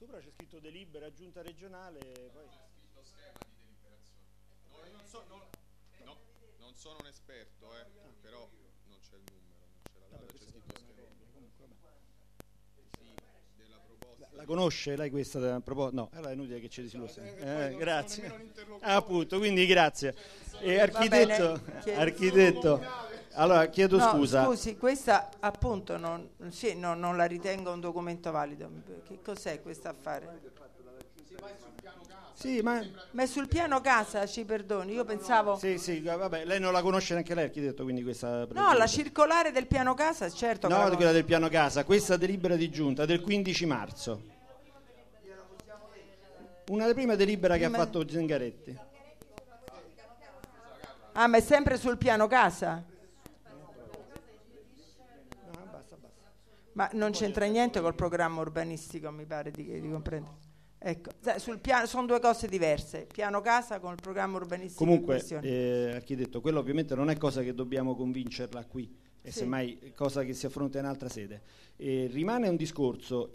Sopra c'è scritto delibera giunta regionale, poi c'è scritto schema di deliberazione. Non sono un esperto, però non c'è il numero, non c'è la data, c'è scritto schema. Sì, della proposta. la conosce lei questa proposta? No, allora è inutile che ci disillussi. Grazie. Appunto, quindi grazie. Architetto, allora chiedo scusa. Scusi, questa appunto non la ritengo un documento valido. Che cos'è questo affare? Sì, ma è sul piano casa, ci perdoni, io pensavo... Sì, vabbè, lei non la conosce neanche lei, architetto, quindi questa... No, la circolare del piano casa, certo. No, quella del piano casa, questa delibera di giunta del 15 marzo. Una delle prime delibere che ha fatto Zingaretti. Ah, ma è sempre sul piano casa? No, basta. Ma non c'entra niente col programma urbanistico, mi pare di comprendere. Ecco, sul piano sono due cose diverse, piano casa con il programma urbanistico. Comunque, architetto, quello ovviamente non è cosa che dobbiamo convincerla qui, è semmai cosa che si affronta in altra sede. Rimane un discorso,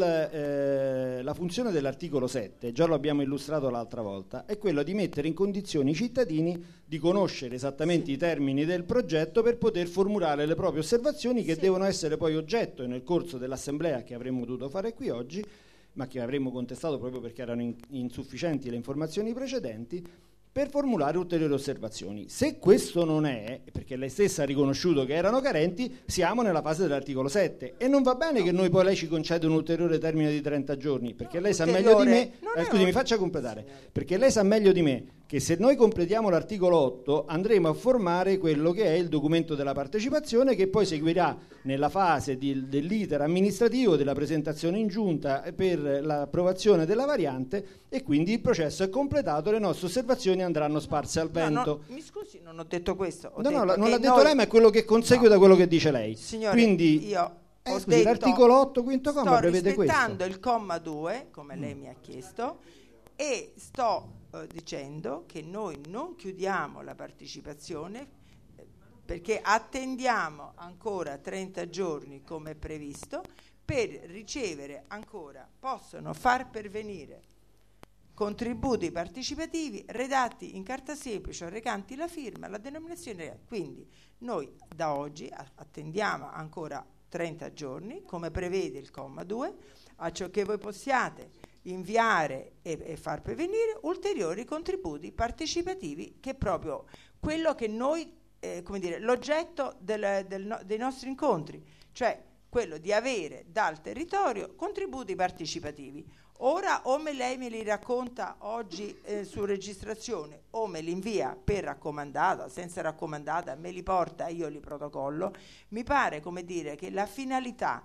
la funzione dell'articolo 7, già lo abbiamo illustrato l'altra volta, è quello di mettere in condizioni i cittadini di conoscere esattamente i termini del progetto per poter formulare le proprie osservazioni che devono essere poi oggetto nel corso dell'assemblea che avremmo dovuto fare qui oggi, ma che avremmo contestato proprio perché erano insufficienti le informazioni precedenti, per formulare ulteriori osservazioni. Se questo non è, perché lei stessa ha riconosciuto che erano carenti, siamo nella fase dell'articolo 7 e non va bene che noi poi lei ci conceda un ulteriore termine di 30 giorni, perché lei sa meglio di me, scusi, mi faccia completare, perché lei sa meglio di me che se noi completiamo l'articolo 8 andremo a formare quello che è il documento della partecipazione, che poi seguirà nella fase dell'iter amministrativo, della presentazione in giunta per l'approvazione della variante, e quindi il processo è completato, le nostre osservazioni andranno sparse al vento. Mi scusi, non ho detto questo. Non l'ha detto lei, ma è quello che consegue da quello che dice lei. Signore, quindi io ho scusi, detto, l'articolo 8 quinto comma prevede questo. Sto rispettando il comma 2, come lei mi ha chiesto, e sto dicendo che noi non chiudiamo la partecipazione perché attendiamo ancora 30 giorni come previsto per ricevere ancora, possono far pervenire contributi partecipativi redatti in carta semplice o recanti la firma, la denominazione. Quindi noi da oggi attendiamo ancora 30 giorni come prevede il comma 2, a ciò che voi possiate inviare e far pervenire ulteriori contributi partecipativi, che è proprio quello che noi l'oggetto dei nostri incontri, cioè quello di avere dal territorio contributi partecipativi. Ora o lei me li racconta oggi su registrazione o me li invia per raccomandata, senza raccomandata me li porta, io li protocollo. Mi pare che la finalità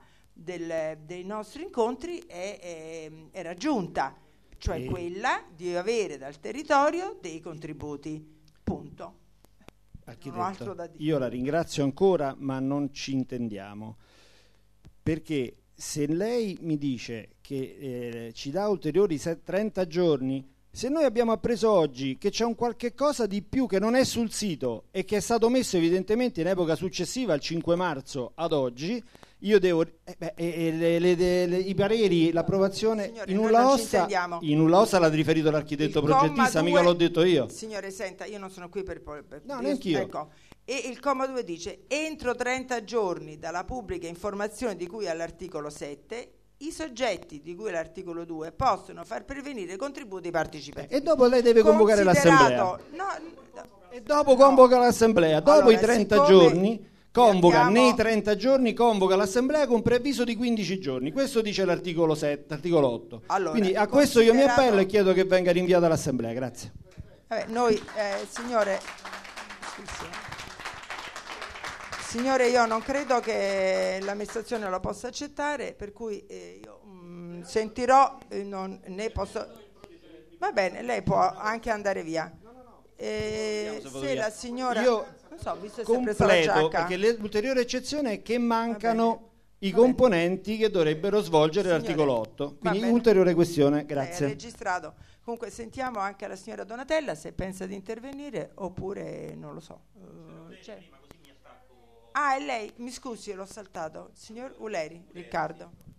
dei nostri incontri è raggiunta, cioè quella di avere dal territorio dei contributi, punto. Architetto, io la ringrazio ancora, ma non ci intendiamo, perché se lei mi dice che ci dà ulteriori 30 giorni, se noi abbiamo appreso oggi che c'è un qualche cosa di più che non è sul sito e che è stato messo evidentemente in epoca successiva al 5 marzo ad oggi, io devo i pareri, l'approvazione. Signore, in nulla osta l'ha riferito l'architetto progettista, mica l'ho detto io. Signore, senta, io non sono qui per no, neanch'io. Ecco, e il comma 2 dice: entro 30 giorni dalla pubblica informazione di cui all'articolo 7 i soggetti di cui all'articolo 2 possono far pervenire contributi partecipativi. E dopo lei deve convocare l'assemblea. E dopo convoca l'assemblea. Dopo i 30 giorni convoca, nei 30 giorni convoca l'assemblea con preavviso di 15 giorni. Questo dice l'articolo 7, articolo 8. Allora, quindi a questo io mi appello e chiedo che venga rinviata l'assemblea. Grazie. Signore, io non credo che l'amministrazione lo possa accettare, per cui io sentirò, ne posso. Va bene, lei può anche andare via. Se la signora, non so, visto che si è presa la giacca, perché l'ulteriore eccezione è che mancano i componenti che dovrebbero svolgere l'articolo 8. Quindi ulteriore questione, grazie. È registrato. Comunque sentiamo anche la signora Donatella se pensa di intervenire oppure non lo so. Ah, è lei, mi scusi, l'ho saltato. Signor Uleri, Riccardo.